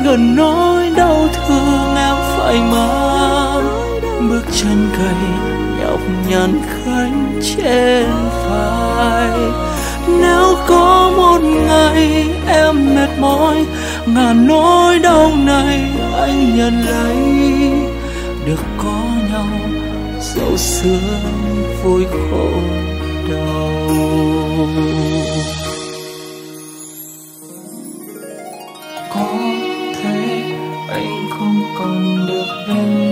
gần nỗi đau thương em phải mang bước chân gầy nhọc nhằn gánh trên vai. Nếu có một ngày em mệt mỏi ngàn nỗi đau này anh nhận lấy, được có nhau dẫu sương vui khổ đau. Có thể anh không còn được bên